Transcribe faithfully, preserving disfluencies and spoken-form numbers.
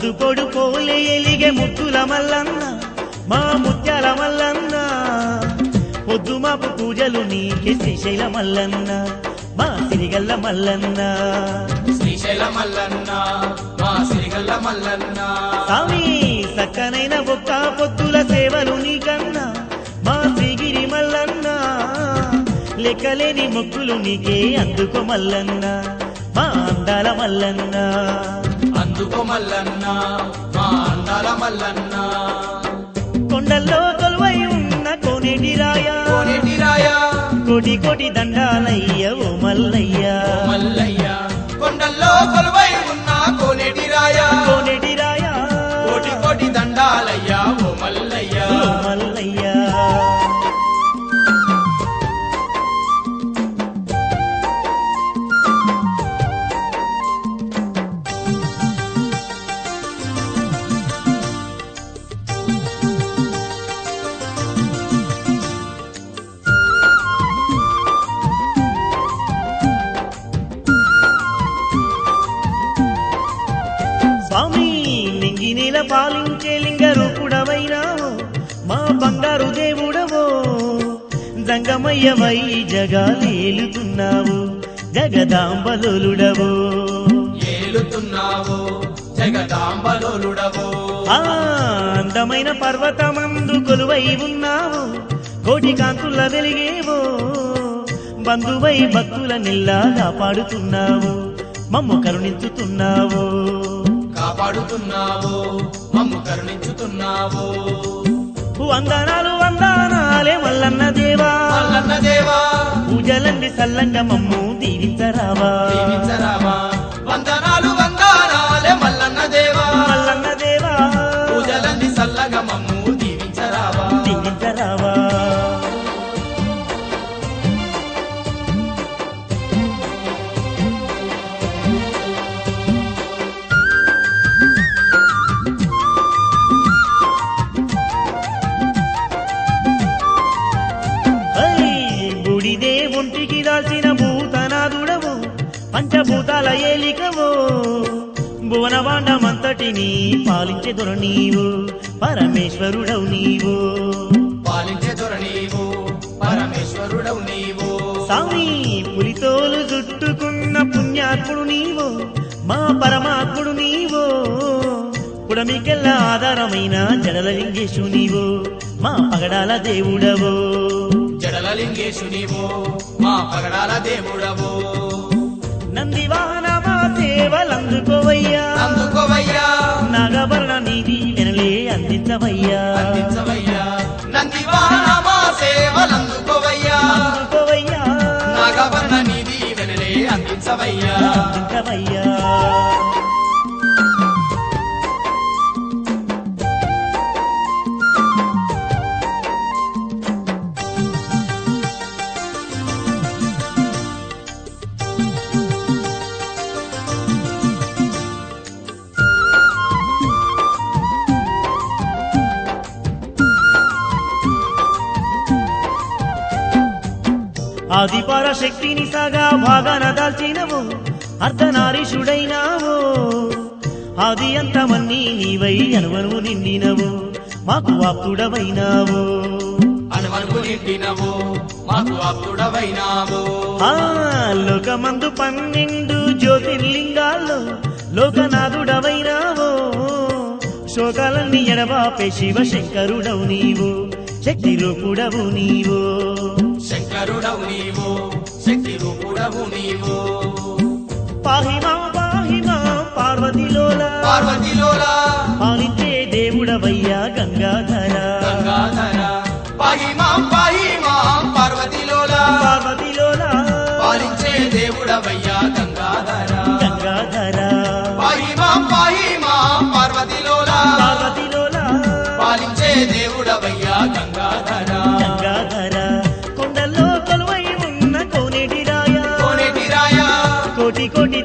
పొద్దు పొడు పోలే ఎలిగే ముద్దుల మల్లన్న మా ముత్యాల మల్లన్న పొద్దు మాపు పూజలు నీకే శ్రీశైల మల్లన్న మా సిరిగల్ల మల్లన్న శ్రీశైల మల్లన్న మా సిరిగల్ల మల్లన్న స్వామి సక్కనైన ఒక్క పొద్దుల సేవలు నీకన్నా మా శ్రీగిరి మల్లన్న లెక్కలేని మొక్కులు నీకే అందుకో మల్లన్న మా అందాల మల్లన్న అందుకో మల్లన్న మా అందాల మల్లన్న కొండల్లో కొలువై ఉన్న కోనేటి రాయ కోనేటి రాయ కోటి కోటి దండాలయ్య ఓ మల్లయ్య మల్లయ్య కొండల్లో కొలువై ఉన్న కోనేటి రాయ కోనేటి రాయ కోటి కోటి దండాలయ్య ఓ మల్లయ్య ఓ మల్లయ్య స్వామి నింగి నీల పాలించే లింగ రూపుడవైనావో మా బంగారు దేవుడవో జంగమయ్యవై జగాలేలుతున్నావు జగదాంబలోలుడవో ఏలుతున్నావో జగదాంబలోలుడవో ఆ అందమైన పర్వతమందు కొలువై ఉన్నావు కోటి కాంతుల వెలిగేవో బంధువై భక్తుల నిల్లా కాపాడుతున్నావు మమ్ము కరుణించుతున్నావు కాపాడుతున్నావో మమ్ము కరుణించుతున్నావో వందనాలు వందనాలే మల్లన్న దేవా మల్లన్న దేవా పూజలండి సల్లంగా మమ్ము దీవించరావా దీవించరావా వందనాలు వందనాలే మల్లన్న దేవా మల్లన్న దేవా పూజలన్నీ సల్లగా మమ్ము దీవించరావా దీవించరావా బుడిదే ఒంటికి దాల్చిన భూతనాదుడవు పంచభూతాల ఏలికవో భువనవాండమంతటిని పాలించే దొర నీవు పరమేశ్వరుడవు నీవు పాలించే దొర నీవు పరమేశ్వరుడవు నీవు స్వామి పులితోలు చుట్టుకున్న పుణ్యాత్ముడు నీవు మా పరమాత్ముడు నీవు పుడమికెల్లా ఆధారమైన జడల లింగేశు నీవు మా పగడాల దేవుడవో జడల లింగేశు నీవు మా పగడాల దేవుడవో నంది వాహన మా సేవలందుకోవయ్యా అందుకోవయ్యా నాగభరణ నిధి వెనలే అందించవయ్యా అందించవయ్యా నంది వాహన మా సేవలందుకోవయ్యా అందుకోవయ్యా నాగవర్ణ నిధి వెనలే అందించవయ్యా అందించవయ్యా ఆదిపర శక్తిని సగా భాగాన దాల్చినవు అర్ధనారీషుడైనావు ఆది అంతమన్నీ నీవై అనువనువు నిండినవు మాకు ఆప్తుడవైనావు అనుమనుకు నిండినవు మాకు ఆప్తుడవైనావు ఆ లోకమందు పన్నెండు జ్యోతిర్లింగాల్లో లోకనాథుడవైనావు శోకాలన్నీ ఎడబాపే శివ శంకరుడవు నీవు శక్తి రూపుడవు నీవు శంకరుడవు నీవు శక్తి రూపుడవు నీవు పాహిమా పాహిమా పార్వతిలోల పార్వతిలోలా పాలించే దేవుడవయ్యా గంగాధర గంగాధర పాహిమాం పాహిమాం పార్వతిలోలా పార్వతిలోల పాలించే దేవుడవయ్యా గంగాధర గంగాధర పాహిమాం పాహిమాం పార్వతిలోలా పార్వతిలోల పాలించే దేవుడవయ్యా గంగాధర గంగాధర కొండల్లో కొలువై ఉన్న కోనేటి రాయ కోనేటి రాయ కోటి కోటి